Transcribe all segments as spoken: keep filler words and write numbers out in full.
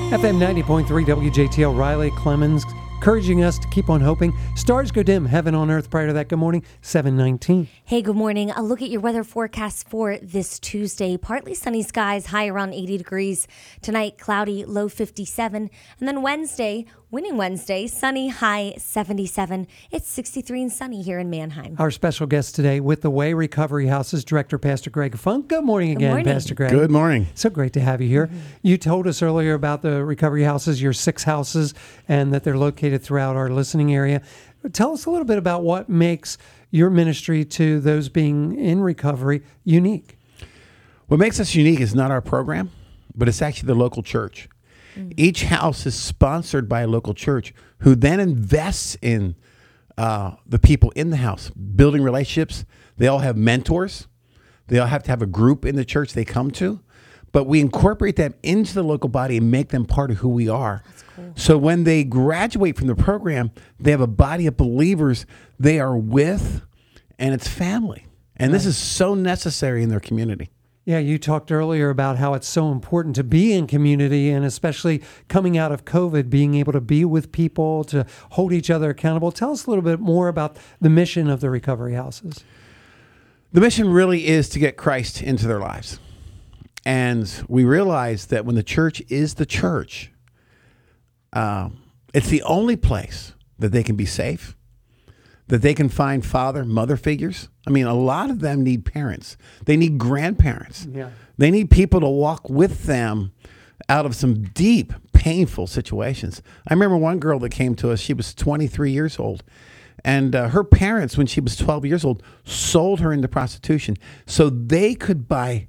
F M ninety point three W J T L, Riley Clemens, encouraging us to keep on hoping. Stars go dim, heaven on earth. Prior to that, good morning, seven nineteen. Hey, good morning. A look at your weather forecast for this Tuesday. Partly sunny skies, high around eighty degrees. Tonight, cloudy, low fifty-seven. And then Wednesday, winning Wednesday, sunny, high seventy-seven. It's sixty-three and sunny here in Manheim. Our special guest today with the Way Recovery Houses Director, Pastor Greg Funk. Good morning again, morning. Pastor Greg. Good morning. So great to have you here. Mm-hmm. You told us earlier about the recovery houses, your six houses, and that they're located throughout our listening area. Tell us a little bit about what makes your ministry to those being in recovery unique. What makes us unique is not our program, but it's actually the local church. Mm-hmm. Each house is sponsored by a local church who then invests in uh, the people in the house, building relationships. They all have mentors. They all have to have a group in the church they come to. But we incorporate them into the local body and make them part of who we are. That's cool. So when they graduate from the program, they have a body of believers they are with, and it's family. And right. This is so necessary in their community. Yeah, you talked earlier about how it's so important to be in community, and especially coming out of COVID, being able to be with people, to hold each other accountable. Tell us a little bit more about the mission of the recovery houses. The mission really is to get Christ into their lives. And we realize that when the church is the church, uh, it's the only place that they can be safe, that they can find father, mother figures. I mean, a lot of them need parents. They need grandparents. Yeah. They need people to walk with them out of some deep, painful situations. I remember one girl that came to us, she was twenty-three years old. And uh, her parents, when she was twelve years old, sold her into prostitution so they could buy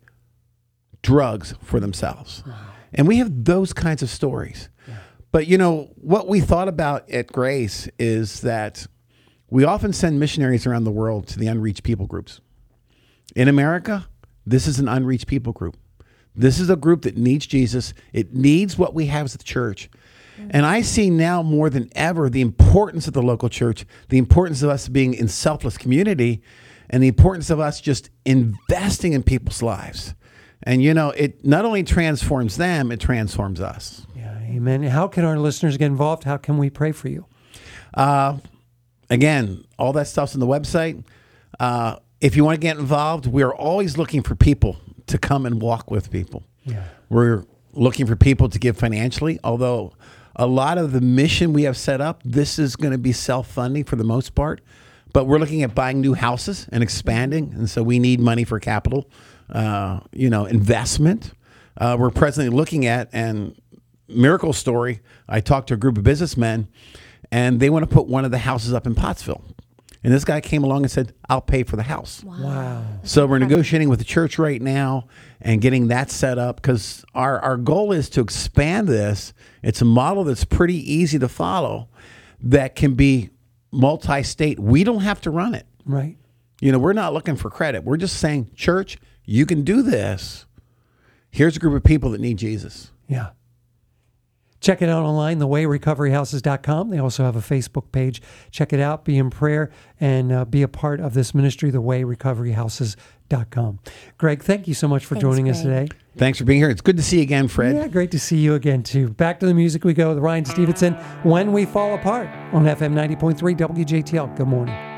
drugs for themselves. Wow. And we have those kinds of stories. Yeah. But, you know, what we thought about at Grace is that we often send missionaries around the world to the unreached people groups. In America, this is an unreached people group. This is a group that needs Jesus. It needs what we have as the church. Mm-hmm. And I see now more than ever the importance of the local church, the importance of us being in selfless community, and the importance of us just investing in people's lives. And, you know, it not only transforms them, it transforms us. Yeah, amen. How can our listeners get involved? How can we pray for you? Uh, again, all that stuff's on the website. Uh, if you want to get involved, we're always looking for people to come and walk with people. Yeah. We're looking for people to give financially, although a lot of the mission we have set up, this is going to be self-funding for the most part. But we're looking at buying new houses and expanding, and so we need money for capital. Uh, you know, investment. Uh, we're presently looking at, and miracle story, I talked to a group of businessmen, and they want to put one of the houses up in Pottsville. And this guy came along and said, I'll pay for the house. Wow. Wow. So we're negotiating with the church right now and getting that set up, because our, our goal is to expand this. It's a model that's pretty easy to follow that can be multi-state. We don't have to run it. Right. You know, we're not looking for credit. We're just saying, church, you can do this. Here's a group of people that need Jesus. Yeah. Check it out online, the way recovery houses dot com. They also have a Facebook page. Check it out, be in prayer, and uh, be a part of this ministry, the way recovery houses dot com. Greg, thank you so much for Thanks, joining Greg. us today. Thanks for being here. It's good to see you again, Fred. Yeah, great to see you again, too. Back to the music we go with Ryan Stevenson, When We Fall Apart, on F M ninety point three W J T L. Good morning.